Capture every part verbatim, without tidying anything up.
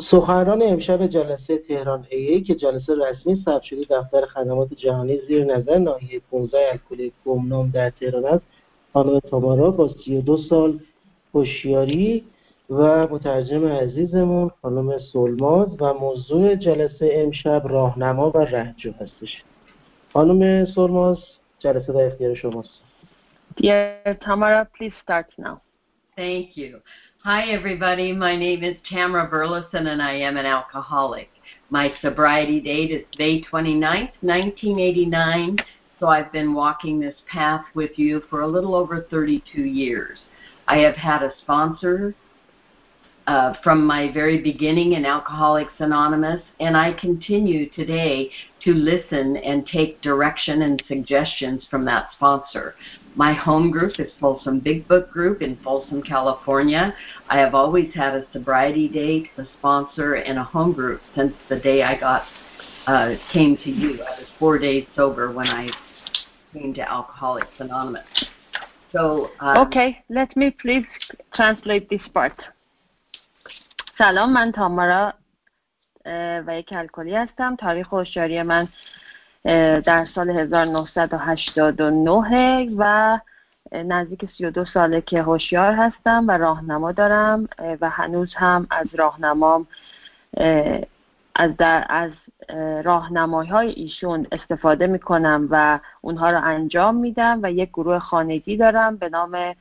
سخنران امشب جلسه تهران ای ای که جلسه رسمی ثبت شده دفتر خدمات جهانی زیر نظر ناحیه پانزده الکلی گمنام در تهران است، خانم تامارا با سی و دو سال هوشیاری و مترجم عزیزمون خانم سلماز و موضوع جلسه امشب راهنما و رهجو هستش. خانم سلماز، جلسه در اختیار شماست. Dear Tamara, please start now. Thank you. Hi, everybody. My name is Tamara Burleson, and I am an alcoholic. My sobriety date is May twenty-ninth, nineteen eighty-nine, so I've been walking this path with you for a little over thirty-two years. I have had a sponsor uh, from my very beginning in Alcoholics Anonymous, and I continue today to listen and take direction and suggestions from that sponsor. My home group is Folsom Big Book Group in Folsom, California. I have always had a sobriety date, a sponsor, and a home group since the day I got uh, came to you. I was four days sober when I came to Alcoholics Anonymous. So um, Okay, let me please translate this part. سلام، من تامارا و یک الکلی هستم. تاریخ هوشیاری من در سال هزار و نهصد و هشتاد و نه و نزدیک سی و دو ساله که هوشیار هستم و راهنما دارم و هنوز هم از راهنمام از در از راهنمایی‌های ایشون استفاده میکنم و اونها رو انجام میدم و یک گروه خانگی دارم به نام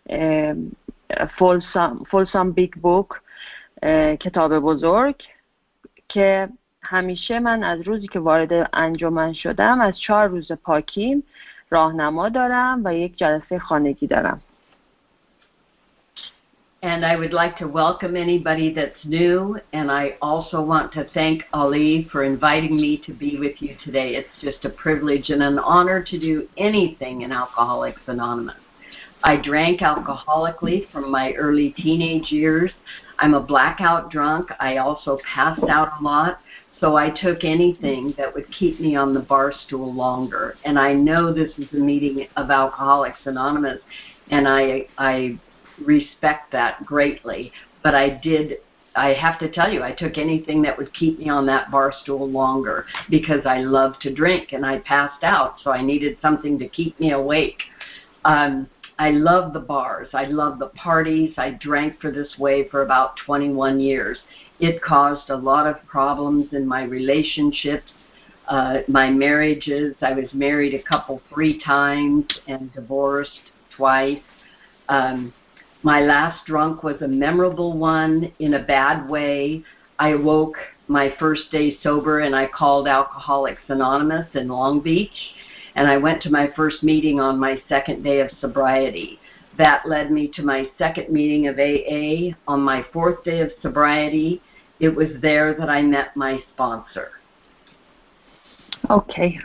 فولسام بیگ بوک، کتاب بزرگ، که همیشه من از روزی که وارد انجمن شدم از چهار روز پاکیم راهنما دارم و یک جلسه خانگی دارم. And I would like to welcome anybody that's new, and I also want to thank Ali for inviting me to be with you today. It's just a privilege and an honor to do anything in Alcoholics Anonymous. I drank alcoholically from my early teenage years. I'm a blackout drunk. I also passed out a lot, so I took anything that would keep me on the bar stool longer. And I know this is a meeting of Alcoholics Anonymous, and I I respect that greatly. But I did, I have to tell you, I took anything that would keep me on that bar stool longer because I love to drink, and I passed out, so I needed something to keep me awake. Um, I love the bars. I love the parties. I drank for this way for about twenty-one years. It caused a lot of problems in my relationships, uh, my marriages. I was married a couple, three times and divorced twice. Um, my last drunk was a memorable one in a bad way. I woke my first day sober and I called Alcoholics Anonymous in Long Beach. And I went to my first meeting on my second day of sobriety. That led me to my second meeting of A A. On my fourth day of sobriety, it was there that I met my sponsor. Okay.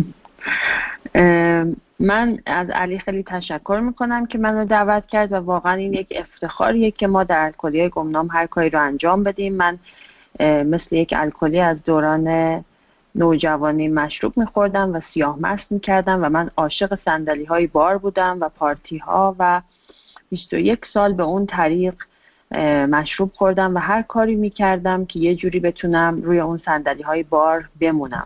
من از علی خیلی تشکر میکنم که منو دعوت کرد و واقعا این یک افتخاریه که ما در الکلیای گمنام هر کاری رو انجام بدیم. من مثل یک الکلی از دوران نوجوانی مشروب میخوردم و سیاه مست میکردم و من عاشق صندلی های بار بودم و پارتی ها و بیست و یک سال به اون طریق مشروب خوردم و هر کاری میکردم که یه جوری بتونم روی اون صندلی های بار بمونم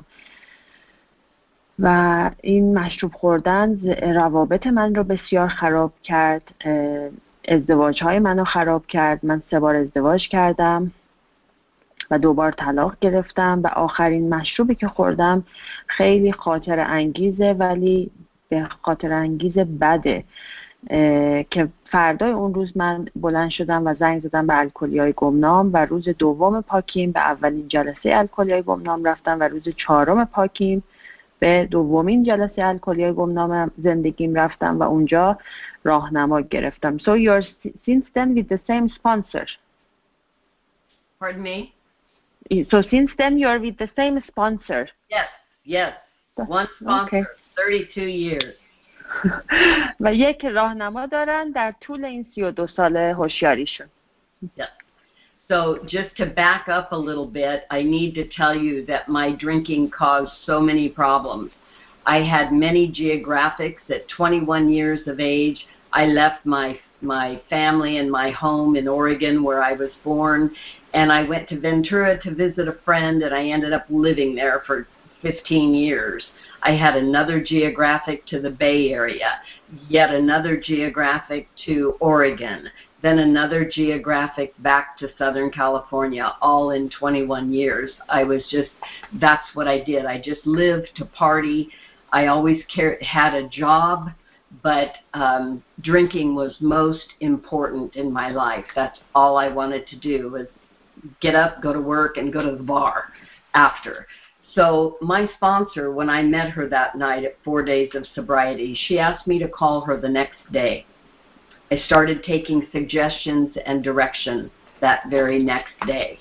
و این مشروب خوردن روابط من رو بسیار خراب کرد، ازدواج های منو خراب کرد. من سه بار ازدواج کردم و دوبار طلاق گرفتم و آخرین مشروبی که خوردم خیلی خاطر انگیزه، ولی به خاطر انگیز بده که فردای اون روز من بلند شدم و زنگ زدم به الکلیای گمنام و روز دوم پاکیم به اولین جلسه الکلیای گمنام رفتم و روز چهارم پاکیم به دومین جلسه الکلیای گمنام زندگیم رفتم و اونجا راهنما گرفتم. So you're since then with the same sponsor. Pardon me? So since then you're with the same sponsor. Yes, yes. One sponsor, okay. thirty-two years. و یک راهنما دارن در طول این سی و دو ساله هوشیاریشون. Yeah. So just to back up a little bit, I need to tell you that my drinking caused so many problems. I had many geographics. At twenty-one years of age, I left my my family and my home in Oregon where I was born, and I went to Ventura to visit a friend, and I ended up living there for fifteen years. I had another geographic to the Bay Area, yet another geographic to Oregon, then another geographic back to Southern California, all in twenty-one years. I was just, that's what I did. I just lived to party. I always cared, had a job, but um, drinking was most important in my life. That's all I wanted to do, was get up, go to work, and go to the bar after. So my sponsor, when I met her that night at four days of sobriety, she asked me to call her the next day. I started taking suggestions and direction that very next day.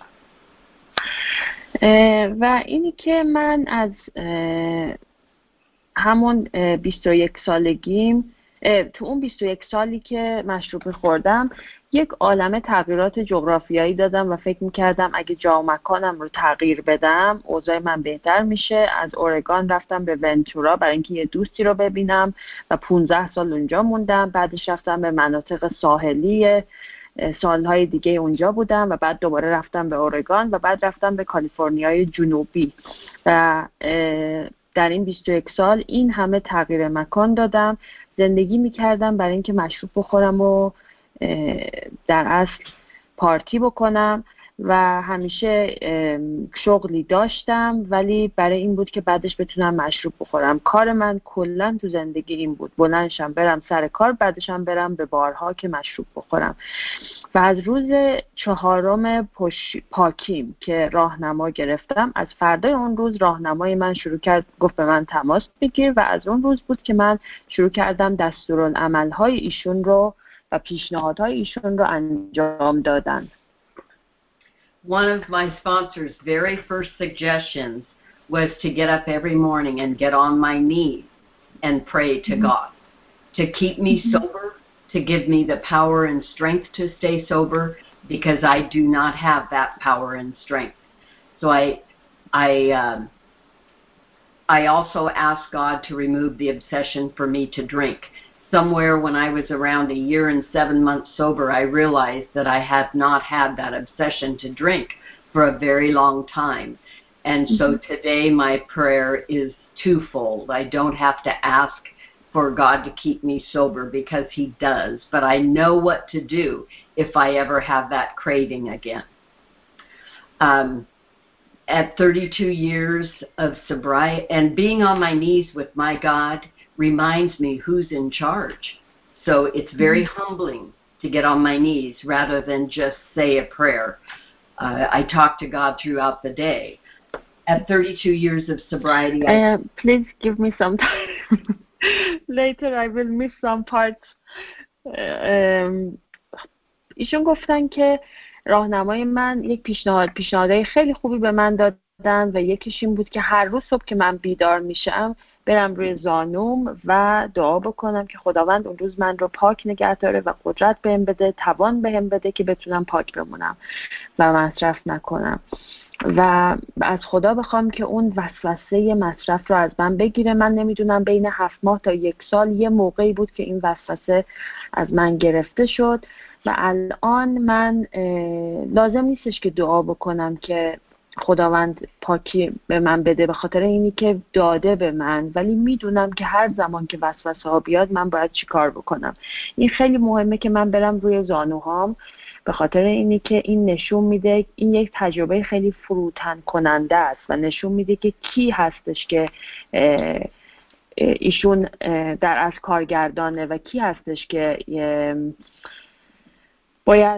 و اینی که من از همون بیست و یک سالگیم، تو اون بیست و یک سالی که مشروب می‌خوردم یک عالمه تغییرات جغرافیایی دادم و فکر می‌کردم اگه جا و مکانم رو تغییر بدم اوضاع من بهتر میشه. از اورگان رفتم به ونتورا برای اینکه یه دوستی رو ببینم و پانزده سال اونجا موندم. بعدش رفتم به مناطق ساحلی، سالهای دیگه اونجا بودم و بعد دوباره رفتم به اورگان و بعد رفتم به کالیفرنیای جنوبی و در این بیست و یک سال این همه تغییر مکان دادم. زندگی میکردم برای اینکه مشروب بخورم و در اصل پارتی بکنم و همیشه شغلی داشتم، ولی برای این بود که بعدش بتونم مشروب بخورم. کار من کلا تو زندگی این بود، بلندشم برم سر کار، بعدشم برم به بارها که مشروب بخورم. و از روز چهارم پاکیم که راهنما گرفتم، از فردای اون روز راهنمای من شروع کرد گفت به من تماس بگیر و از اون روز بود که من شروع کردم دستورالعمل‌های ایشون رو و پیشنهادهای ایشون رو انجام دادن. One of my sponsor's very first suggestions was to get up every morning and get on my knees and pray to mm-hmm. God, to keep me mm-hmm. sober, to give me the power and strength to stay sober, because I do not have that power and strength. So I, I, um, I also asked God to remove the obsession for me to drink. Somewhere when I was around a year and seven months sober, I realized that I had not had that obsession to drink for a very long time. And mm-hmm. so today my prayer is twofold. I don't have to ask for God to keep me sober because he does, but I know what to do if I ever have that craving again. Um, at thirty-two years of sobriety and being on my knees with my God reminds me who's in charge. So it's very mm-hmm. humbling to get on my knees rather than just say a prayer. Uh, I talk to God throughout the day. At thirty-two years of sobriety... I uh, please give me some time. Later I will miss some parts. Um, ایشون گفتن که راهنمای من یک پیشنهاد پیشنهادهای خیلی خوبی به من دادن و یکیش این بود که هر روز صبح که من بیدار میشم برم روی زانوم و دعا بکنم که خداوند اون روز من رو پاک نگه داره و قدرت بهم بده، توان بهم بده که بتونم پاک بمونم و مصرف نکنم و از خدا بخوام که اون وسوسه مصرف رو از من بگیره. من نمیدونم بین هفت ماه تا یک سال یه موقعی بود که این وسوسه از من گرفته شد و الان من لازم نیستش که دعا بکنم که خداوند پاکی به من بده به خاطر اینی که داده به من، ولی میدونم که هر زمان که وسوسه ها بیاد من باید چی کار بکنم. این خیلی مهمه که من برم روی زانوهام به خاطر اینی که این نشون میده، این یک تجربه خیلی فروتن کننده است و نشون میده که کی هستش که ایشون در از کارگردانه و کی هستش که باید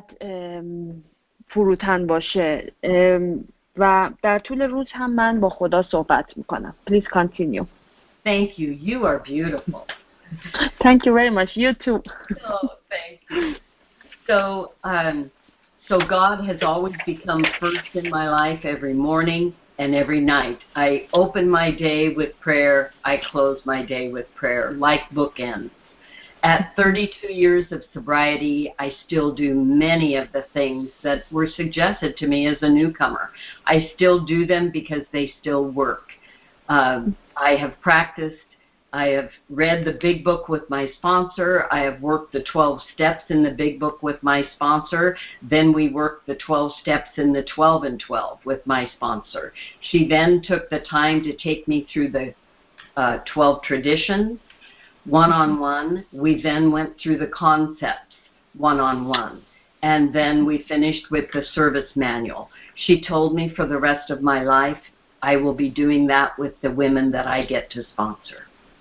فروتن باشه و در طول روز هم من با خدا صحبت میکنم. Please continue. Thank you. You are beautiful. Thank you very much. You too. Oh, thank you. So, um, so God has always become first in my life every morning and every night. I open my day with prayer. I close my day with prayer, like bookends. At thirty-two years of sobriety, I still do many of the things that were suggested to me as a newcomer. I still do them because they still work. Um, I have practiced I have read the big book with my sponsor. I have worked the twelve steps in the big book with my sponsor. Then we worked the twelve steps in the twelve and twelve with my sponsor. She then took the time to take me through the uh, twelve traditions one-on-one. We then went through the concepts one-on-one. And then we finished with the service manual. She told me for the rest of my life, I will be doing that with the women that I get to sponsor.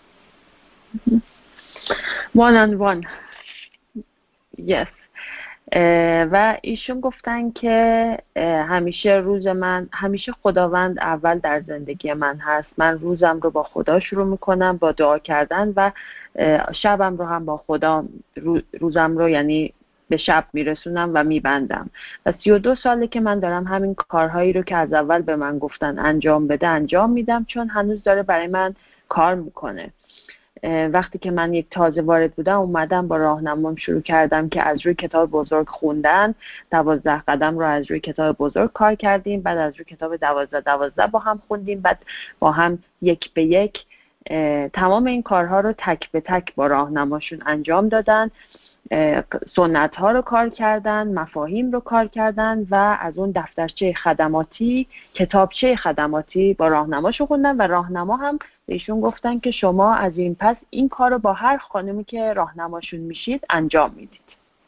one on one. Yes. و ایشون گفتن که همیشه روز من همیشه خداوند اول در زندگی من هست. من روزم رو با خدا شروع میکنم با دعا کردن و شبم رو هم با خدا روزم رو یعنی به شب میرسونم و میبندم. و سی و دو ساله که من دارم همین کارهایی رو که از اول به من گفتن انجام بده انجام میدم، چون هنوز داره برای من کار میکنه. وقتی که من یک تازه وارد بودم اومدم با راهنمام شروع کردم که از روی کتاب بزرگ خوندن، دوازده قدم رو از روی کتاب بزرگ کار کردیم، بعد از روی کتاب دوازده دوازده با هم خوندیم، بعد با هم یک به یک تمام این کارها رو تک به تک با راهنماشون انجام دادن. سنت ها رو کار کردن، مفاهیم رو کار کردن و از اون دفترچه خدماتی، کتابچه خدماتی با راهنماشو خوندن و راهنما هم بهشون گفتن که شما از این پس این کار رو با هر خانمی که راهنماشون میشید انجام میدید.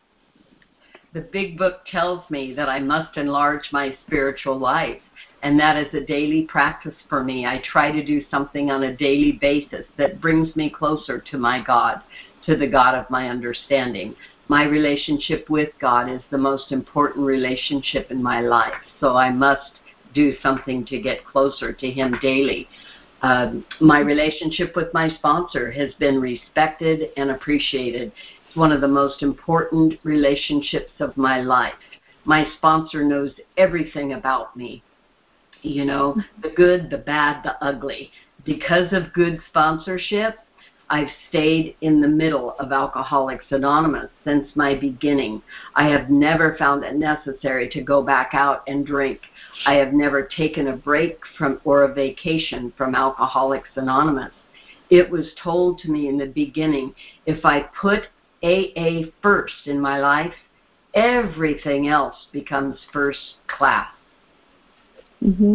The big book tells me that I must enlarge my spiritual life, and that is a daily practice for me. I try to do something on a daily basis that brings me closer to my God, to the God of my understanding. My relationship with God is the most important relationship in my life, so I must do something to get closer to Him daily. Um, my relationship with my sponsor has been respected and appreciated. It's one of the most important relationships of my life. My sponsor knows everything about me, you know, the good, the bad, the ugly. Because of good sponsorship, I've stayed in the middle of Alcoholics Anonymous since my beginning. I have never found it necessary to go back out and drink. I have never taken a break from or a vacation from Alcoholics Anonymous. It was told to me in the beginning, if I put A A first in my life, everything else becomes first class. Mm-hmm.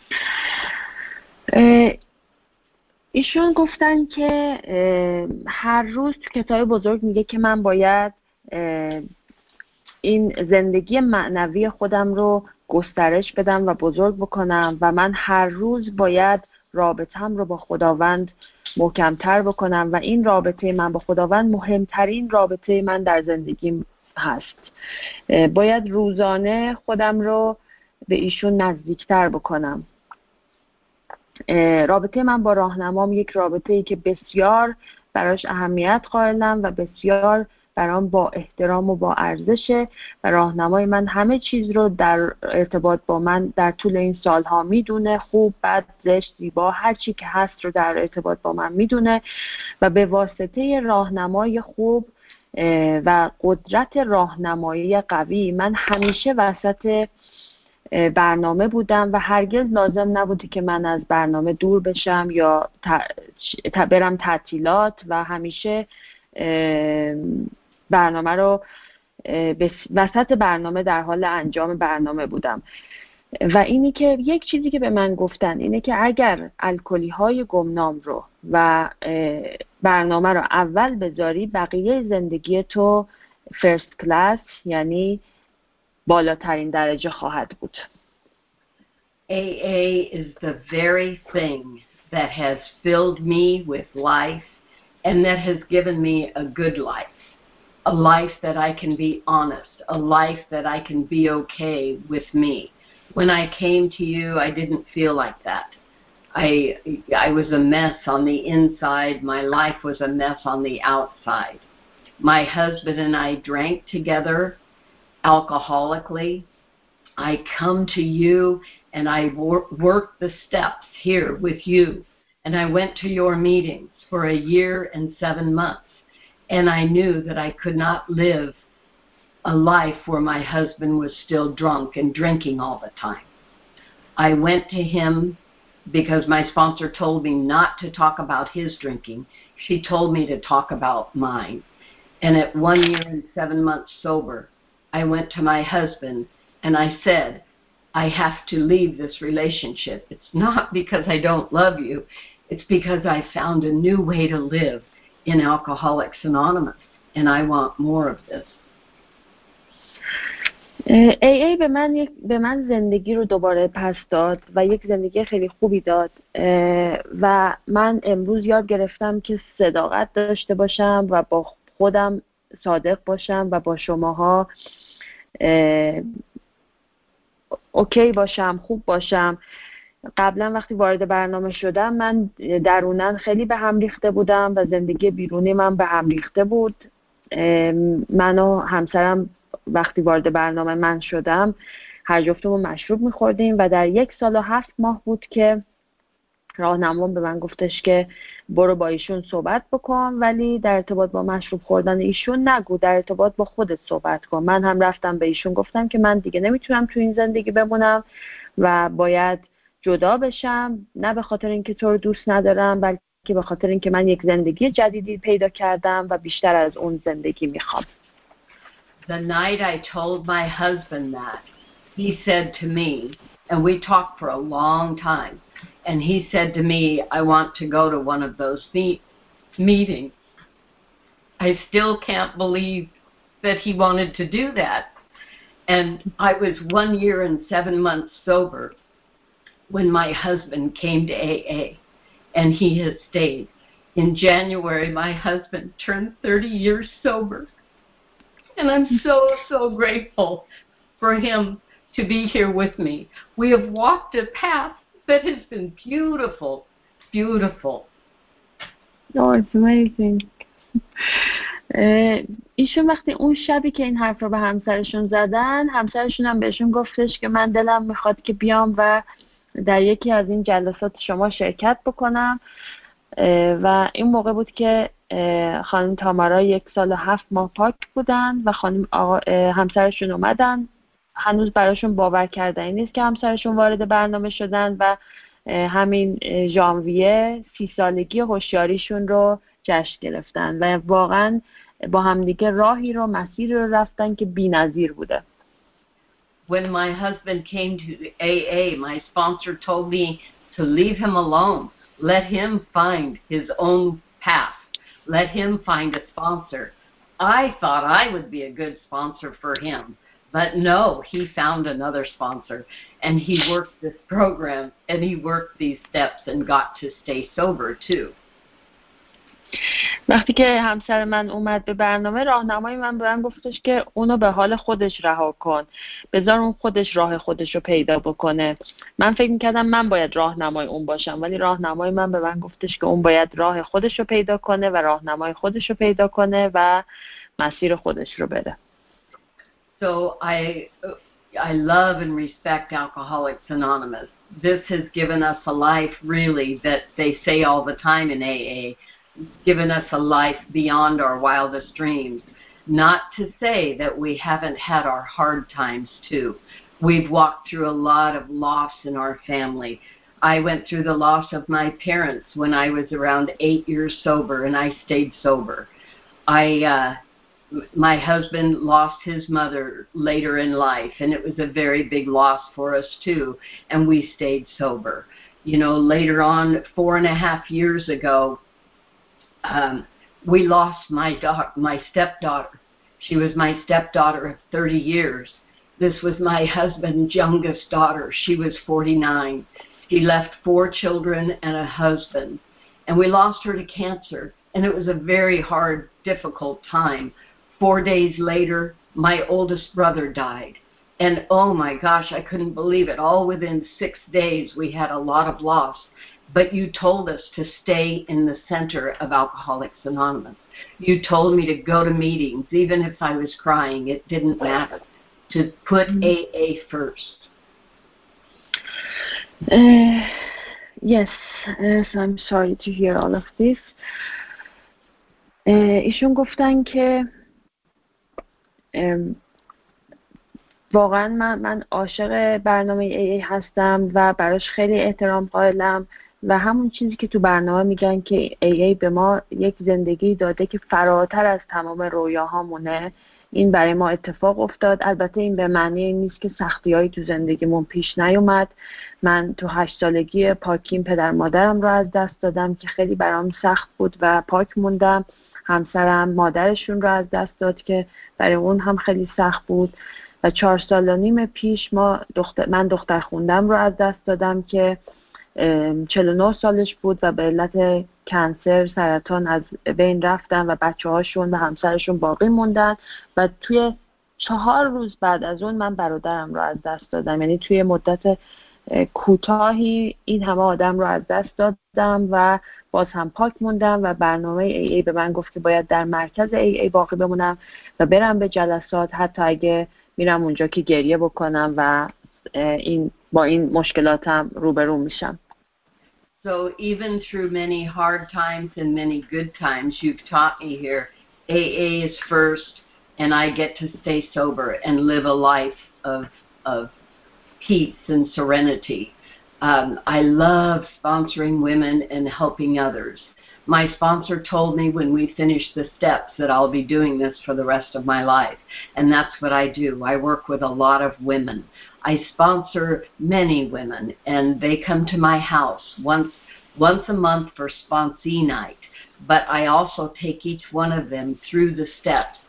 Uh... ایشون گفتن که هر روز تو کتاب بزرگ میگه که من باید این زندگی معنوی خودم رو گسترش بدم و بزرگ بکنم و من هر روز باید رابطم رو با خداوند محکمتر بکنم و این رابطه من با خداوند مهمترین رابطه من در زندگیم هست. باید روزانه خودم رو به ایشون نزدیکتر بکنم. رابطه من با راهنمام یک رابطه ای که بسیار براش اهمیت قائلم و بسیار برام با احترام و با ارزشه و راهنمای من همه چیز رو در ارتباط با من در طول این سالها میدونه، خوب، بد، زشت، زیبا، هر چی که هست رو در ارتباط با من میدونه و به واسطه راهنمای خوب و قدرت راهنمایی قوی من همیشه وسط برنامه بودم و هرگز لازم نبوده که من از برنامه دور بشم یا برم تعطیلات و همیشه برنامه رو وسط برنامه در حال انجام برنامه بودم. و اینی که یک چیزی که به من گفتن اینه که اگر الکلی های گمنام رو و برنامه رو اول بذاری بقیه زندگی تو فرست کلاس یعنی بالاترین درجه خواهد بود. A A is the very thing that has filled me with life and that has given me a good life. A life that I can be honest, a life that I can be okay with me. When I came to you, I didn't feel like that. I I was a mess on the inside. My life was a mess on the outside. My husband and I drank together alcoholically. I come to you and I wor- work the steps here with you. And I went to your meetings for a year and seven months. And I knew that I could not live a life where my husband was still drunk and drinking all the time. I went to him because my sponsor told me not to talk about his drinking. She told me to talk about mine. And at one year and seven months sober, I went to my husband and I said, I have to leave this relationship. It's not because I don't love you. It's because I found a new way to live in Alcoholics Anonymous, and I want more of this. ای ای به من یک به من زندگی رو دوباره پس داد و یک زندگی خیلی خوبی داد و من امروز یاد گرفتم که صداقت داشته باشم و با خودم صادق باشم و با شماها اوکی باشم، خوب باشم. قبلا وقتی وارد برنامه شدم من درونن خیلی به هم ریخته بودم و زندگی بیرونی من به هم ریخته بود. من و همسرم وقتی وارد برنامه من شدم هر جفتمون مشروب میخوردیم و در یک سال و هفت ماه بود که راهنمام به من گفتش که برو با ایشون صحبت بکن، ولی در ارتباط با مشروب خوردن ایشون نگو، در ارتباط با خودت صحبت کن. من هم رفتم به ایشون گفتم که من دیگه نمیتونم تو این زندگی بمونم و باید جدا بشم، نه به خاطر اینکه تو رو دوست ندارم بلکه به خاطر اینکه من یک زندگی جدیدی پیدا کردم و بیشتر از اون زندگی میخوام. The night I told my husband that, he said to me, and we talked for a long time, and he said to me, I want to go to one of those meet, meetings. I still can't believe that he wanted to do that. And I was one year and seven months sober when my husband came to A A, and he has stayed. In January, my husband turned thirty years sober. And I'm so, so grateful for him to be here with me. We have walked a path that has been beautiful, beautiful. Oh, it's amazing. ایشون وقتی اون شبی که این حرف رو به همسرشون زدن، همسرشون هم بهشون گفتش که من دلم میخواد که بیام و در یکی از این جلسات شما شرکت بکنم و این موقع بود که خانم تامارا یک سال و هفت ماه پاک بودن و خانم آقا همسرشون اومدن. هنوز براشون باور کردنی نیست که همسرشون وارد برنامه شدن و همین ژانویه سی سالگی هوشیاریشون رو جشن گرفتن و واقعا با همدیگه راهی رو مسیری رو رفتن که بی‌نظیر بوده. When my husband came to A A, my sponsor told me to leave him alone. Let him find his own path. Let him find a sponsor. I thought I would be a good sponsor for him. But no, he found another sponsor. And he worked this program, and he worked these steps and got to stay sober too. وقتی که همسر من اومد به برنامه، راهنمای من به من گفتش که اونو به حال خودش رها کن، بذار اون خودش راه خودش رو پیدا بکنه. من فکر میکردم من باید راهنمای اون باشم، ولی راهنمای من به من گفتش که اون باید راه خودش رو پیدا کنه و راهنمای خودش رو پیدا کنه و مسیر خودش رو بره. So I I love and respect Alcoholics Anonymous. This has given us a life really that they say all the time in A A. Given us a life beyond our wildest dreams. Not to say that we haven't had our hard times too. We've walked through a lot of loss in our family. I went through the loss of my parents when I was around eight years sober, and I stayed sober. I, uh, my husband lost his mother later in life, and it was a very big loss for us too, and we stayed sober. You know, later on, four and a half years ago, Um, we lost my daughter, my stepdaughter. She was my stepdaughter of thirty years. This was my husband's youngest daughter. She was forty-nine. He left four children and a husband. And we lost her to cancer. And it was a very hard, difficult time. Four days later, my oldest brother died. And oh my gosh, I couldn't believe it. All within six days, we had a lot of loss. But you told us to stay in the center of Alcoholics Anonymous. You told me to go to meetings, even if I was crying. It didn't matter. To put A A first. Uh, yes, yes, I'm sorry to hear all of this. ایشون گفتن که واقعا من من عاشق برنامه ای ای هستم و براش خیلی احترام قائلم و همون چیزی که تو برنامه میگن که ای ای به ما یک زندگی داده که فراتر از تمام رویاهامونه، این برای ما اتفاق افتاد. البته این به معنی این نیست که سختی‌هایی تو زندگیمون پیش نیومد. من تو هشت سالگی پاکیم پدر مادرم رو از دست دادم که خیلی برام سخت بود و پاک موندم. همسرم مادرشون رو از دست داد که برای اون هم خیلی سخت بود و چهار سال و نیم پیش ما دختر من دختر خوندم رو از دست دادم که چهل و نه سالش بود و به علت کنسر سرطان از بین رفتن و بچه هاشون و همسرشون باقی موندن و توی چهار روز بعد از اون من برادرم رو از دست دادم. یعنی توی مدت کوتاهی این همه آدم رو از دست دادم و باز هم پاک موندم و برنامه ای ای به من گفت که باید در مرکز ای ای باقی بمونم و برم به جلسات، حتی اگه میرم اونجا که گریه بکنم و این با این مشکلاتم روبرو میشم. So even through many hard times and many good times, you've taught me here, A A is first, and I get to stay sober and live a life of of peace and serenity. Um, I love sponsoring women and helping others. My sponsor told me when we finish the steps that I'll be doing this for the rest of my life, and that's what I do. I work with a lot of women. I sponsor many women, and they come to my house once once a month for sponsee night, but I also take each one of them through the steps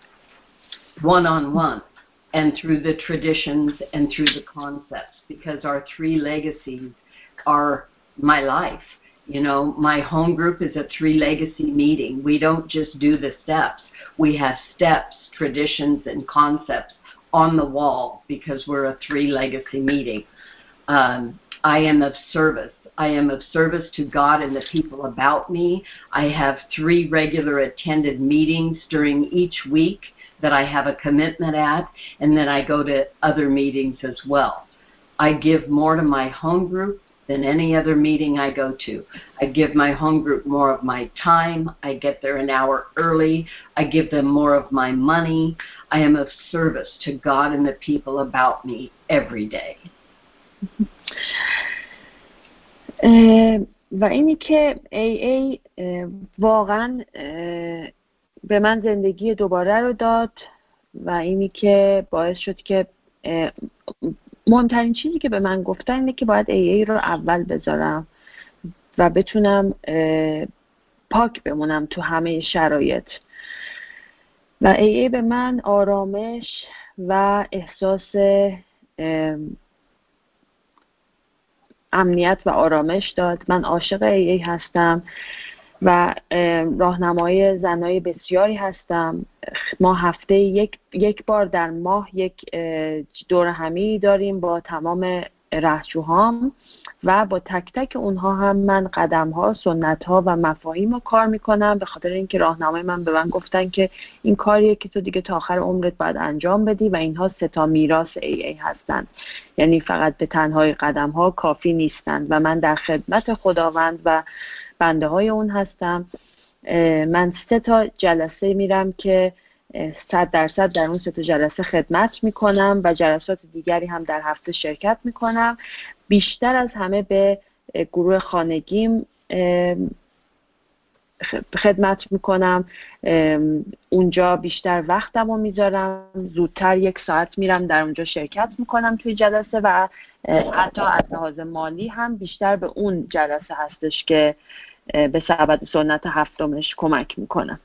one-on-one and through the traditions and through the concepts, because our three legacies are my life. You know, my home group is a three legacy meeting. We don't just do the steps. We have steps, traditions, and concepts on the wall because we're a three legacy meeting. Um, I am of service. I am of service to God and the people about me. I have three regular attended meetings during each week that I have a commitment at, and then I go to other meetings as well. I give more to my home group than any other meeting I go to. I give my home group more of my time. I get there an hour early. I give them more of my money. I am of service to God and the people about me every day. و اینی که ای ای واقعا به من زندگی دوباره رو داد و اینی که باعث شد که مهمترین چیزی که به من گفتن اینه که باید ای ای رو اول بذارم و بتونم پاک بمونم تو همه شرایط. و ای ای به من آرامش و احساس امنیت و آرامش داد. من عاشق ای ای هستم و راهنمای زنای بسیاری هستم. ما هفته یک یک بار در ماه یک دوره همی داریم با تمام رهجوهام و با تک تک اونها هم من قدم‌ها، سنت‌ها و مفاهیم رو کار میکنم، به خاطر اینکه راهنمای من به من گفتن که این کاریه که تو دیگه تا آخر عمرت باید انجام بدی و اینها سه تا میراث ای ای هستن. یعنی فقط به تنهای قدم‌ها کافی نیستند و من در خدمت خداوند و بنده های اون هستم. من سه تا جلسه میرم که صد درصد در اون سه تا جلسه خدمت میکنم و جلسات دیگری هم در هفته شرکت میکنم. بیشتر از همه به گروه خانگیم خدمت میکنم. اونجا بیشتر وقتمو میذارم، زودتر یک ساعت میرم در اونجا شرکت میکنم توی جلسه و حتی از لحاظ مالی هم بیشتر به اون جلسه هستش که به سبب سنت هفتمش کمک میکنم.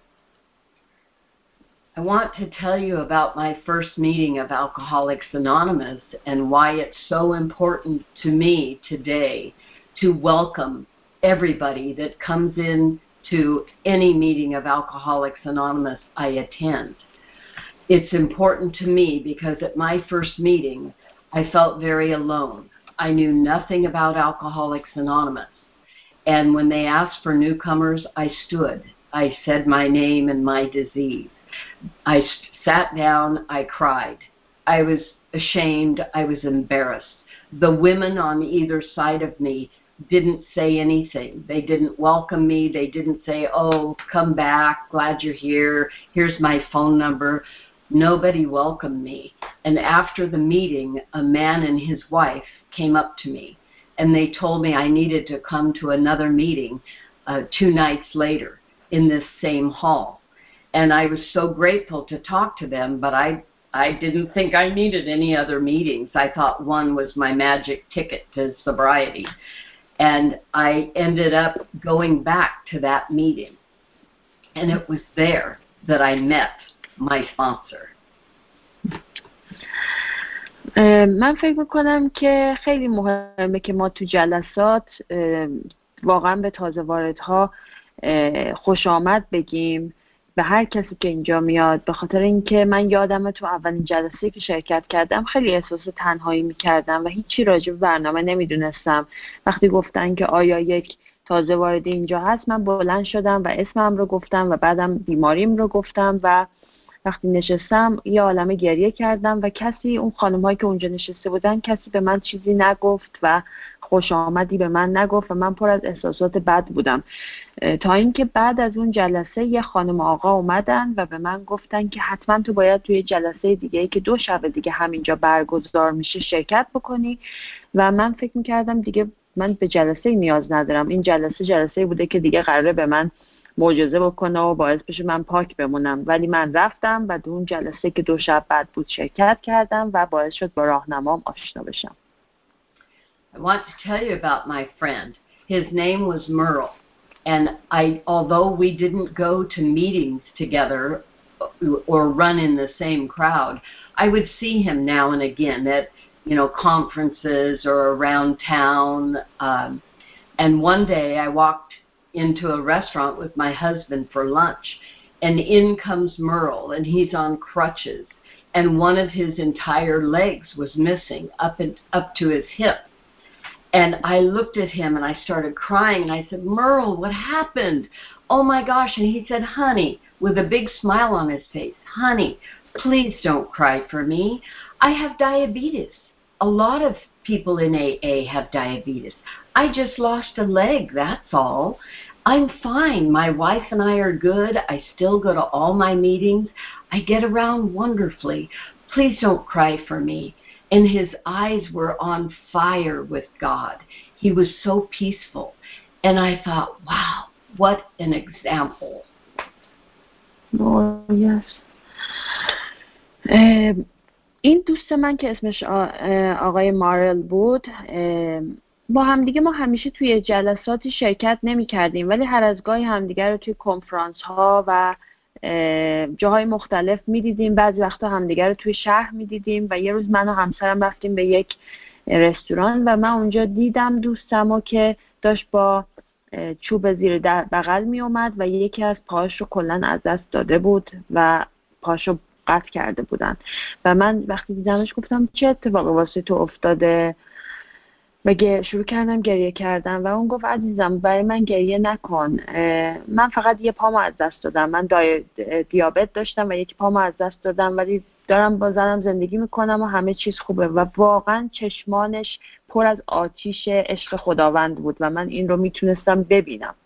I want to tell you about my first meeting of Alcoholics Anonymous and why it's so important to me today to welcome everybody that comes in to any meeting of Alcoholics Anonymous I attend. It's important to me because at my first meeting, I felt very alone. I knew nothing about Alcoholics Anonymous. And when they asked for newcomers, I stood. I said my name and my disease. I sat down, I cried. I was ashamed, I was embarrassed. The women on either side of me didn't say anything. They didn't welcome me. They didn't say, oh, come back, glad you're here, here's my phone number. nobody welcomed me. And after the meeting, a man and his wife came up to me, and they told me I needed to come to another meeting uh, two nights later in this same hall. And I was so grateful to talk to them, but I, I didn't think I needed any other meetings. I thought one was my magic ticket to sobriety. And I ended up going back to that meeting. And it was there that I met my sponsor. من فکر میکنم که خیلی مهمه که ما تو جلسات واقعا به تازه واردها خوش آمد بگیم به هر کسی که اینجا میاد، به خاطر اینکه من یادمه تو اولین جلسه که شرکت کردم خیلی احساس تنهایی میکردم و هیچی راجع به برنامه نمیدونستم. وقتی گفتن که آیا یک تازه وارد اینجا هست، من بلند شدم و اسمم رو گفتم و بعدم بیماریم رو گفتم و وقتی نشستم یه عالمه گریه کردم و کسی، اون خانم‌هایی که اونجا نشسته بودن، کسی به من چیزی نگفت و خوش آمدی به من نگفت و من پر از احساسات بد بودم. تا اینکه بعد از اون جلسه یه خانم آقا اومدن و به من گفتن که حتما تو باید توی جلسه دیگه که دو شب دیگه همینجا برگزار میشه شرکت بکنی. و من فکر می‌کردم دیگه من به جلسه نیاز ندارم، این جلسه جلسه بوده که دیگه قراره به من معجزه بکنه و باعث بشه من پاک بمونم. ولی من رفتم و اون جلسه که دو شب بعد بود شرکت کردم و باعث شد با راهنمام آشنا بشم. I want to tell you about my friend. His name was Merle. And I, although we didn't go to meetings together or run in the same crowd, I would see him now and again at, you know, conferences or around town. Um, and one day I walked into a restaurant with my husband for lunch, and in comes Merle, and he's on crutches, and one of his entire legs was missing up and up to his hip. And I looked at him and I started crying, and I said, Merle, what happened? Oh my gosh. And he said, honey, with a big smile on his face, honey, please don't cry for me. I have diabetes. A lot of people in A A have diabetes. I just lost a leg, that's all. I'm fine. My wife and I are good. I still go to all my meetings. I get around wonderfully. Please don't cry for me. And his eyes were on fire with God. He was so peaceful. And I thought, wow, what an example. Oh, yes. Um, این دوست من که اسمش آقای مارل بود، با همدیگه ما همیشه توی جلساتی شرکت نمی کردیم، ولی هر از گاهی همدیگه رو توی کنفرانس ها و جاهای مختلف می دیدیم. بعضی وقتا همدیگه رو توی شهر می دیدیم و یه روز من و همسرم رفتیم به یک رستوران و من اونجا دیدم دوستمو که داشت با چوب زیر بغل می اومد و یکی از پاهاش رو کلا از دست داده بود و پاهاشو قطع کرده بودن. و من وقتی دیدمش گفتم چه اتفاقی واسه تو افتاده و شروع کردم گریه کردن و اون گفت عزیزم برای من گریه نکن، من فقط یه پامو از دست دادم، من دیابت داشتم و یک پامو از دست دادم ولی دارم با زنم زندگی میکنم و همه چیز خوبه. و واقعا چشمانش پر از آتیش عشق خداوند بود و من این رو میتونستم ببینم.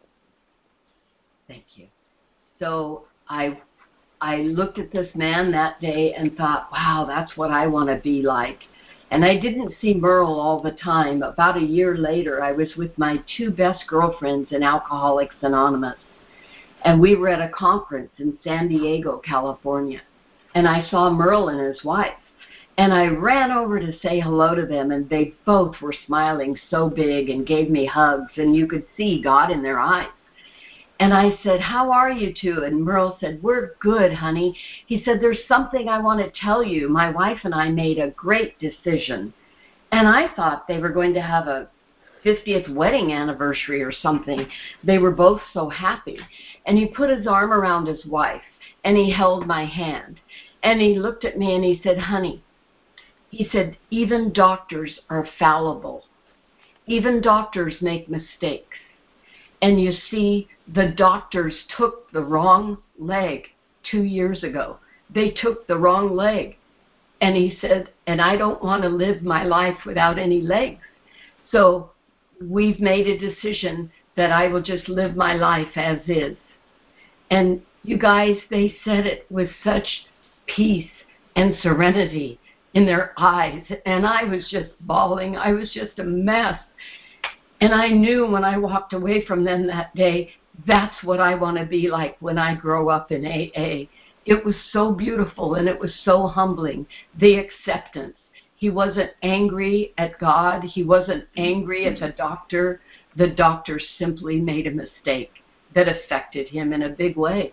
Thank you. So I I looked at this man that day and thought, wow, that's what I want to be like. And I didn't see Merle all the time. About a year later, I was with my two best girlfriends in Alcoholics Anonymous. And we were at a conference in San Diego, California. And I saw Merle and his wife. And I ran over to say hello to them, and they both were smiling so big and gave me hugs, and you could see God in their eyes. And I said, how are you two? And Merle said, we're good, honey. He said, there's something I want to tell you. My wife and I made a great decision. And I thought they were going to have a fiftieth wedding anniversary or something. They were both so happy. And he put his arm around his wife, and he held my hand. And he looked at me and he said, honey, he said, even doctors are fallible. Even doctors make mistakes. And you see, the doctors took the wrong leg two years ago. They took the wrong leg. And he said, and I don't want to live my life without any legs. So we've made a decision that I will just live my life as is. And you guys, they said it with such peace and serenity in their eyes. And I was just bawling. I was just a mess. And I knew when I walked away from them that day, that's what I want to be like when I grow up in A A. It was so beautiful and it was so humbling, the acceptance. He wasn't angry at God. He wasn't angry at the doctor. The doctor simply made a mistake that affected him in a big way.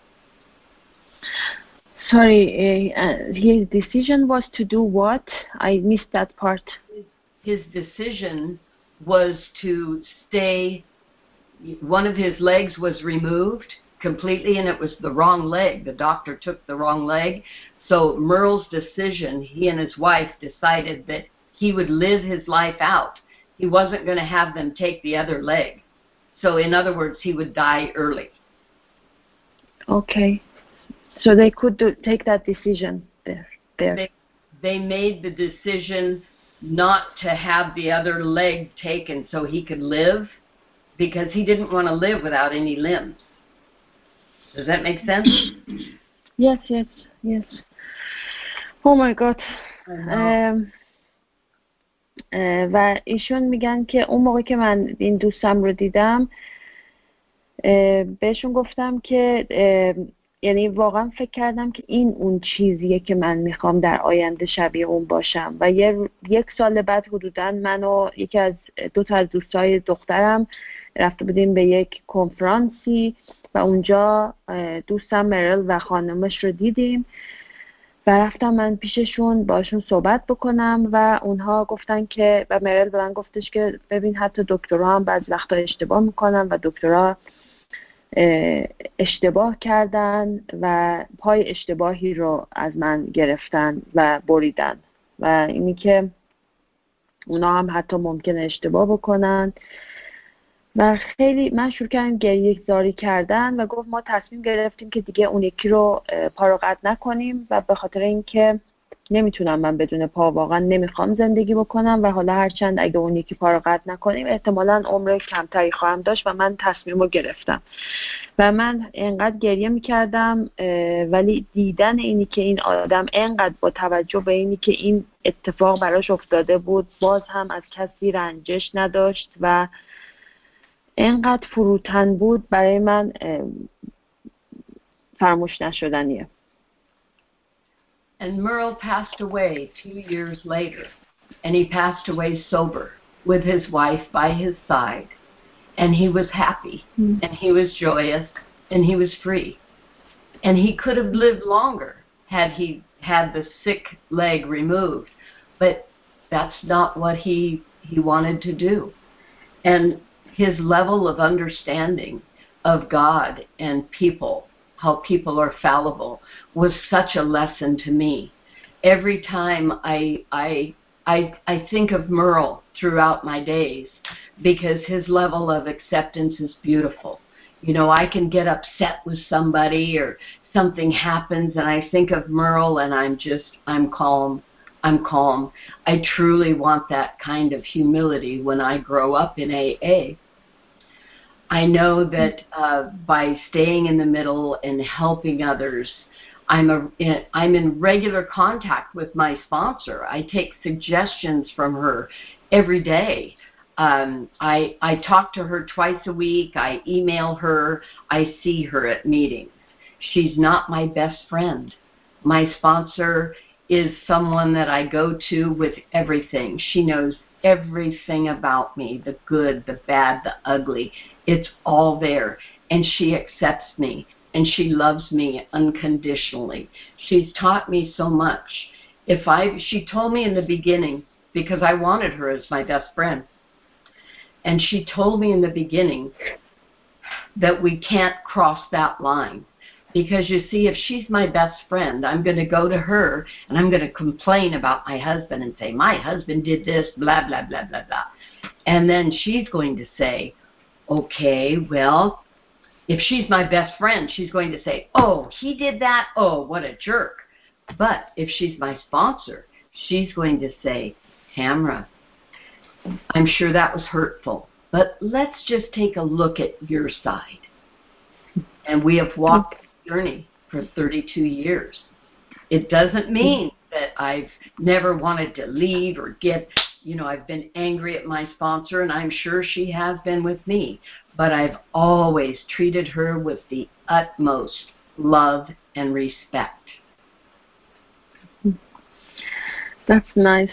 Sorry, uh, his decision was to do what? I missed that part. His decision was to stay, one of his legs was removed completely, and it was the wrong leg. The doctor took the wrong leg. So Merle's decision, he and his wife decided that he would live his life out. He wasn't going to have them take the other leg. So in other words, he would die early. Okay. So they could do, take that decision there. there. They, they made the decision not to have the other leg taken so he could live, because he didn't want to live without any limbs. Does that make sense? Yes, yes, yes. Oh my God. Um, و ایشون میگن که اون موقع که من این دوستم رو دیدم بهشون گفتم که یعنی واقعا فکر کردم که این اون چیزیه که من میخوام در آینده شبیه اون باشم. و یه یک سال بعد حدوداً من و یکی از دو تا از دوستای دخترم رفته بودیم به یک کنفرانسی و اونجا دوستم مرل و خانمش رو دیدیم و رفتم من پیششون باشون صحبت بکنم و اونها گفتن که و مرل به من گفتش که ببین حتی دکترها هم بعضی وقتا اشتباه میکنن و دکترها اشتباه کردن و پای اشتباهی رو از من گرفتن و بریدن و اینی که اونا هم حتی ممکنه اشتباه بکنن. و خیلی من شروع کردم گریه زاری کردن و گفت ما تصمیم گرفتیم که دیگه اون یکی رو پا رو قطع نکنیم و به خاطر اینکه نمیتونم من بدون پا، واقعا نمیخوام زندگی بکنم و حالا هرچند اگه اون یکی پا رو قطع نکنیم احتمالاً عمر کمتری خواهم داشت و من تصمیم رو گرفتم. و من انقدر گریه میکردم ولی دیدن اینی که این آدم انقدر با توجه به اینی که این اتفاق براش افتاده بود باز هم از کسی رنجش نداشت و اینقدر فروتن بود، برای من فراموش نشدنیه. And Merle passed away two years later, and he passed away sober with his wife by his side, and he was happy, mm. and he was joyous, and he was free. And he could have lived longer had he had the sick leg removed, but that's not what he, he wanted to do. And his level of understanding of God and people, how people are fallible, was such a lesson to me. Every time I I I, I think of Merle throughout my days because his level of acceptance is beautiful. You know, I can get upset with somebody or something happens and I think of Merle and I'm just, I'm calm. I'm calm. I truly want that kind of humility when I grow up in A A. I know that uh, by staying in the middle and helping others, I'm, a, I'm in regular contact with my sponsor. I take suggestions from her every day. Um, I, I talk to her twice a week. I email her. I see her at meetings. She's not my best friend. My sponsor is someone that I go to with everything. She knows everything about me, the good, the bad, the ugly. It's all there. And she accepts me, and she loves me unconditionally. She's taught me so much. If I, she told me in the beginning, because I wanted her as my best friend, and she told me in the beginning that we can't cross that line. Because you see, if she's my best friend, I'm going to go to her and I'm going to complain about my husband and say, my husband did this, blah, blah, blah, blah, blah. And then she's going to say, okay, well, if she's my best friend, she's going to say, oh, he did that? Oh, what a jerk. But if she's my sponsor, she's going to say, Tamra, I'm sure that was hurtful, but let's just take a look at your side. And we have walked journey for thirty-two years. It doesn't mean that I've never wanted to leave or get, you know, I've been angry at my sponsor, and I'm sure she has been with me, but I've always treated her with the utmost love and respect. That's nice.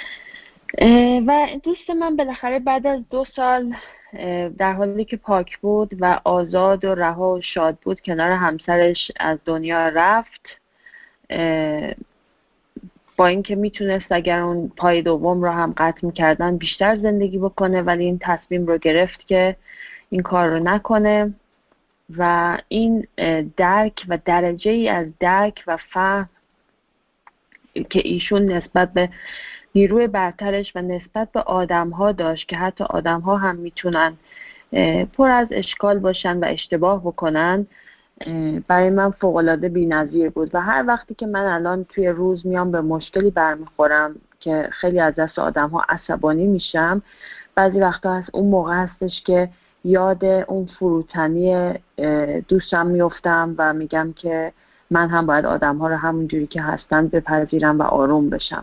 و دوست من بالاخره بعد از دو سال در حالی که پاک بود و آزاد و رها و شاد بود کنار همسرش از دنیا رفت، با اینکه میتونست اگر اون پای دوم رو هم قطع میکردن بیشتر زندگی بکنه، ولی این تصمیم رو گرفت که این کار رو نکنه و این درک و درجه ای از درک و فهم که ایشون نسبت به نیروی برترش و نسبت به آدم‌ها داشت که حتی آدم‌ها هم میتونن پر از اشکال باشن و اشتباه بکنن، برای من فوق‌العاده بی‌نظیر بود. و هر وقتی که من الان توی روز میام به مشکلی برمیخورم که خیلی از دست آدم‌ها عصبانی میشم، بعضی وقتا هست اون موقع هستش که یاد اون فروتنی دوستم میفتم و میگم که من هم باید آدم‌ها رو همونجوری که هستن بپذیرم و آروم بشم.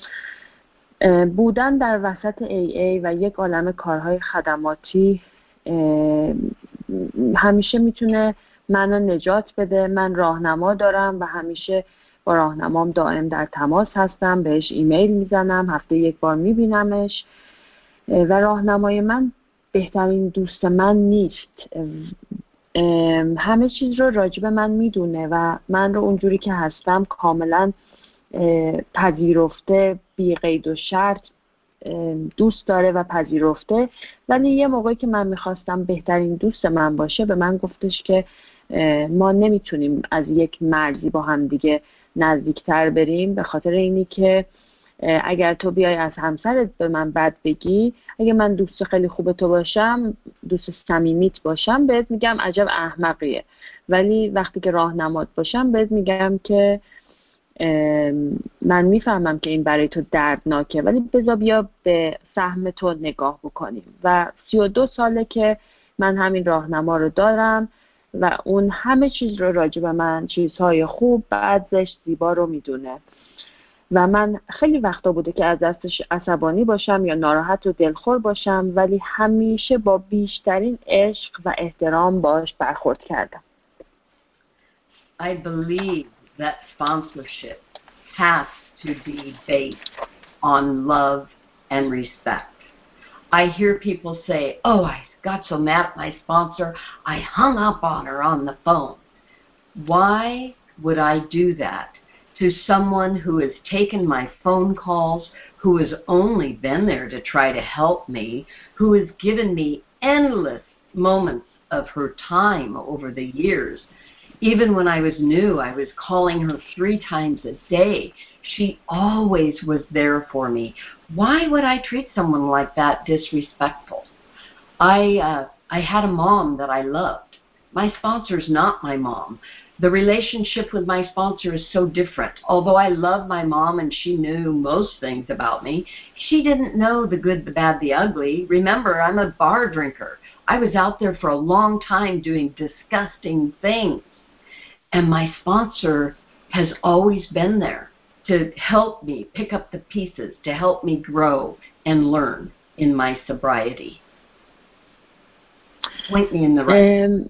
بودن در وسط ای ای و یک عالم کارهای خدماتی همیشه میتونه منو نجات بده. من راهنما دارم و همیشه با راهنمام دائم در تماس هستم، بهش ایمیل میزنم، هفته یک بار میبینمش و راهنمای من بهترین دوست من نیست. همه چیز رو راجب من میدونه و من رو اونجوری که هستم کاملا پذیرفته، بی قید و شرط دوست داره و پذیرفته. ولی یه موقعی که من میخواستم بهترین دوست من باشه به من گفتش که ما نمیتونیم از یک مرزی با هم دیگه نزدیکتر بریم، به خاطر اینی که اگر تو بیای از همسرت به من بد بگی، اگه من دوست خیلی خوب تو باشم، دوست صمیمیت باشم، بهت میگم عجب احمقیه، ولی وقتی که راهنمات باشم بهت میگم که من میفهمم که این برای تو دردناکه، ولی بذار بیا به سهم تو نگاه بکنیم. و سی و دو ساله که من همین راهنما رو دارم و اون همه چیز رو راجع به من، چیزهای خوب، بد، زشت، زیبا رو میدونه و من خیلی وقتا بوده که از دستش عصبانی باشم یا ناراحت و دلخور باشم، ولی همیشه با بیشترین عشق و احترام باش برخورد کردم. I believe that sponsorship has to be based on love and respect. I hear people say, oh, I got so mad at my sponsor, I hung up on her on the phone. Why would I do that to someone who has taken my phone calls, who has only been there to try to help me, who has given me endless moments of her time over the years? Even when I was new, I was calling her three times a day. She always was there for me. Why would I treat someone like that disrespectful? I uh, I had a mom that I loved. My sponsor's not my mom. The relationship with my sponsor is so different. Although I love my mom and she knew most things about me, she didn't know the good, the bad, the ugly. Remember, I'm a bar drinker. I was out there for a long time doing disgusting things. And my sponsor has always been there to help me pick up the pieces, to help me grow and learn in my sobriety. Point me in the right.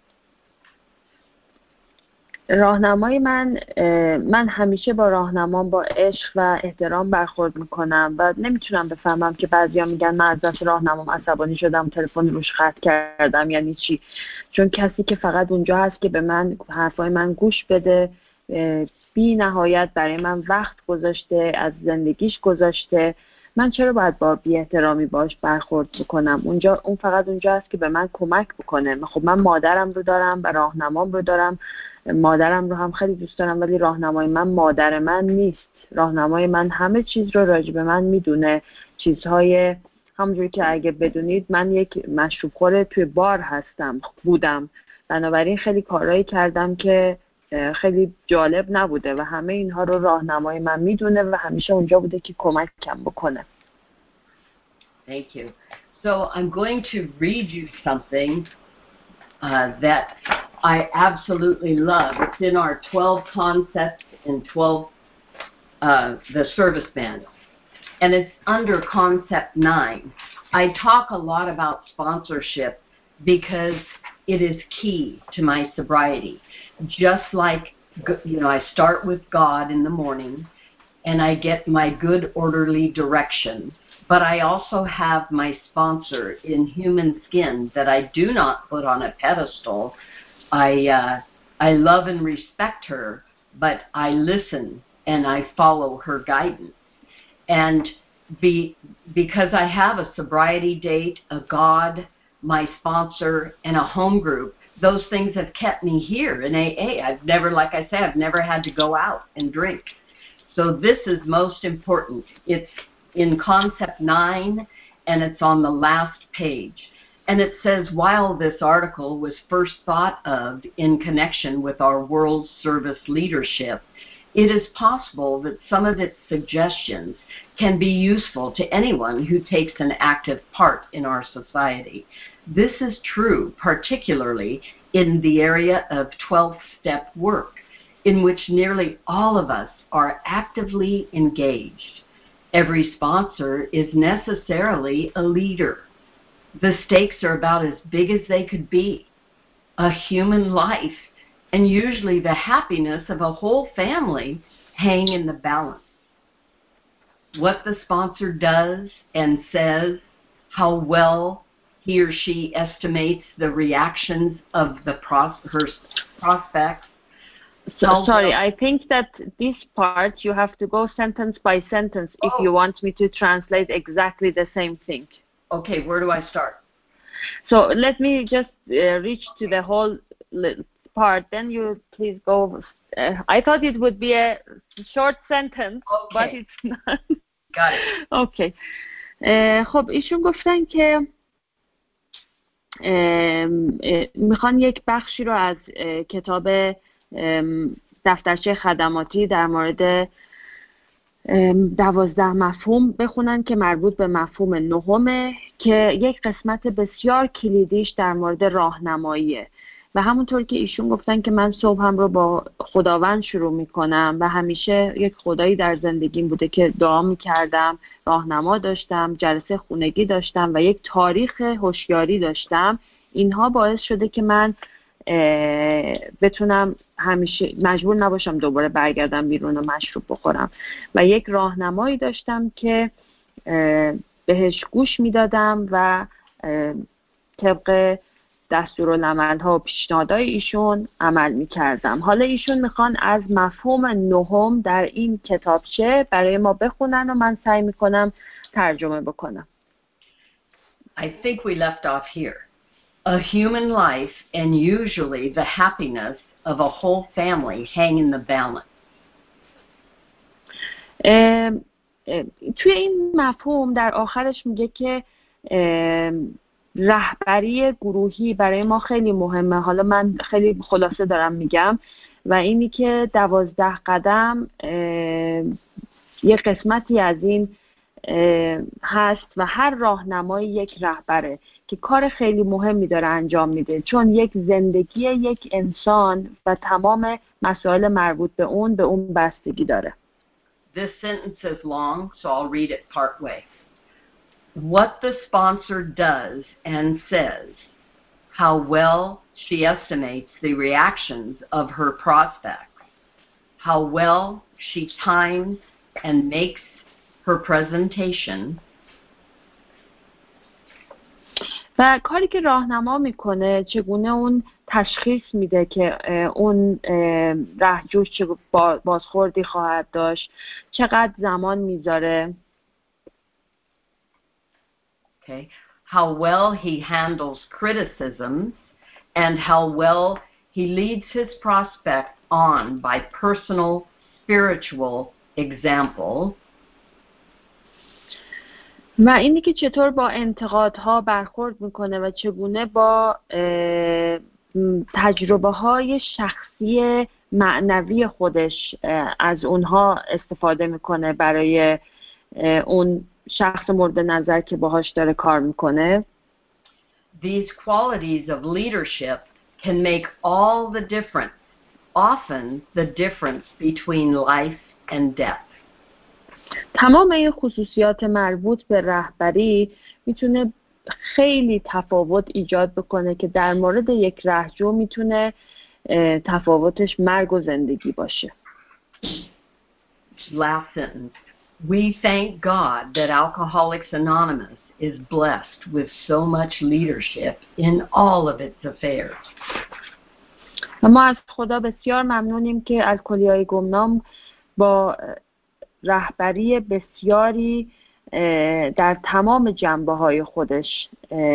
راهنمای من من همیشه با راهنمام با عشق و احترام برخورد میکنم و نمیتونم بفهمم که بعضیا میگن من از دست راهنمام عصبانی شدم، تلفن روش قطع کردم، یعنی چی؟ چون کسی که فقط اونجا هست که به من حرفای من گوش بده، بی نهایت برای من وقت گذاشته، از زندگیش گذاشته، من چرا باید با بی احترامی باش برخورد بکنم؟ اونجا اون فقط اونجا هست که به من کمک بکنه. خب من مادرم رو دارم و راهنمام رو دارم، مادرم رو هم خیلی دوست دارم، ولی راهنمای من مادر من نیست. راهنمای من همه چیز رو راجع به من میدونه، چیزهای همونجوری که اگه بدونید من یک مشروب خوره توی بار هستم بودم، بنابراین خیلی کارهایی کردم که خیلی جالب نبوده و همه اینها رو راهنمای من میدونه و همیشه اونجا بوده که کمکم بکنه. Thank you. So I'm going to read you something uh, that I absolutely love. It's in our twelve concepts and twelve, uh, the service manual. And it's under concept nine. I talk a lot about sponsorship because it is key to my sobriety. Just like, you know, I start with God in the morning and I get my good orderly direction, but I also have my sponsor in human skin that I do not put on a pedestal. I, uh, I love and respect her, but I listen and I follow her guidance. And be, because I have a sobriety date, a God, my sponsor, and a home group, those things have kept me here in A A. I've never, like I said, I've never had to go out and drink. So this is most important. It's in concept nine, and it's on the last page. And it says, while this article was first thought of in connection with our world service leadership, it is possible that some of its suggestions can be useful to anyone who takes an active part in our society. This is true particularly in the area of twelve-step work, in which nearly all of us are actively engaged. Every sponsor is necessarily a leader. The stakes are about as big as they could be. A human life, and usually the happiness of a whole family, hang in the balance. What the sponsor does and says, how well he or she estimates the reactions of the pros- her prospects. So, sorry, I think that this part you have to go sentence by sentence if oh. you want me to translate exactly the same thing. Okay, where do I start? So let me just uh, reach to the whole part, then you please go. Uh, I thought it would be a short sentence, okay. but it's not. Got it. Okay. uh, خب ایشون گفتن که میخوان یک بخشی رو از کتاب دفترچه خدماتی در مورد دوازده مفهوم بخونن که مربوط به مفهوم نهمه که یک قسمت بسیار کلیدیش در مورد راهنماییه و همونطور که ایشون گفتن که من صبح هم رو با خداوند شروع میکنم و همیشه یک خدایی در زندگیم بوده که دعا میکردم، راهنما داشتم، جلسه خونگی داشتم و یک تاریخ هوشیاری داشتم. اینها باعث شده که من بتونم همیشه مجبور نباشم دوباره برگردم بیرون و مشروب بخورم و یک راهنمایی داشتم که بهش گوش میدادم و طبق دستورالعمل‌ها و پیشنهادهای ایشون عمل میکردم. حالا ایشون میخوان از مفهوم نهم در این کتابچه برای ما بخونن و من سعی میکنم ترجمه بکنم. I think we left off here. A human life and usually the happiness of a whole family hang in the balance. توی این مفهوم در آخرش میگه که رهبری گروهی برای ما خیلی مهمه. حالا من خیلی خلاصه دارم میگم و اینی که دوازده قدم یک قسمتی از این هست و هر راهنمایی یک رهبره که کار خیلی مهمی داره انجام میده، چون یک زندگی یک انسان و تمام مسائل مربوط به اون به اون بستگی داره. This sentence is long, so I'll read it part way. What the sponsor does and says, how well she estimates the reactions of her prospects, how well she times and makes her presentation. و کاری که راهنما میکنه چگونه اون تشخیص میده که اون رهجوش چه بازخوردی خواهد داشت، چقدر زمان میذاره. Okay. How well he handles criticism and how well he leads his prospect on by personal spiritual example. و اینی که چطور با انتقادها برخورد میکنه و چگونه با تجربه های شخصی معنوی خودش از اونها استفاده میکنه برای اون شخص مورد نظر که باهاش داره کار میکنه. These qualities of leadership can make all the difference, often the difference between life and death. تمام این خصوصیات مربوط به رهبری میتونه خیلی تفاوت ایجاد بکنه که در مورد یک رهجو میتونه تفاوتش مرگ و زندگی باشه. Last sentence. We thank God that Alcoholics Anonymous is blessed with so much leadership in all of its affairs. ما از خدا بسیار ممنونیم که الکلیای گمنام با رهبری بسیاری در تمام جنبه‌های خودش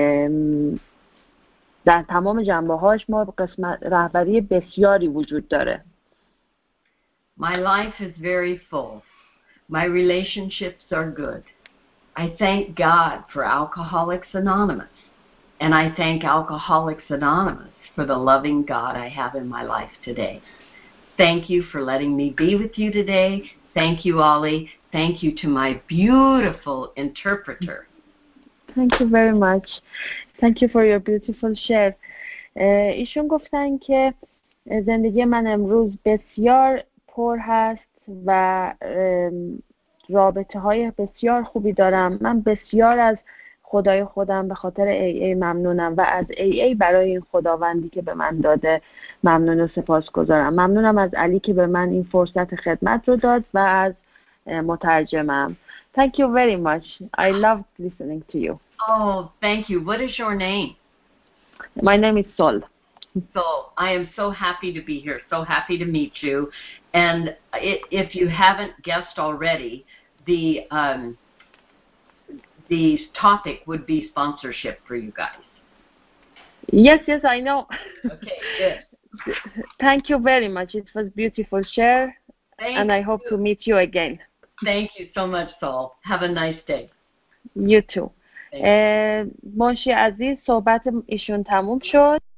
در تمام جنبه‌هاش ما قسمت رهبری بسیاری وجود داره. My life is very full. My relationships are good. I thank God for Alcoholics Anonymous, and I thank Alcoholics Anonymous for the loving God I have in my life today. Thank you for letting me be with you today. Thank you, Ollie. Thank you to my beautiful interpreter. Thank you very much. Thank you for your beautiful share. ایشون گفتن که زندگی من امروز بسیار پر هست و رابطه های بسیار خوبی دارم. من بسیار از خدای خودم به خاطر ای ای ممنونم و از ای ای برای این خداوندی که به من داده ممنون و سپاسگزارم. ممنونم از علی که به من این فرصت خدمت رو داد و از مترجمم. Thank you very much. I loved listening to you. Oh, thank you. What is your name? My name is Sol. So I am so happy to be here, so happy to meet you. And it, if you haven't guessed already, the um, the topic would be sponsorship for you guys. Yes, yes, I know. Okay, good. Thank you very much. It was beautiful share, Thank and I you. hope to meet you again. Thank you so much, Saul. Have a nice day. You too. منشی عزیز صحبت ایشون تموم شد.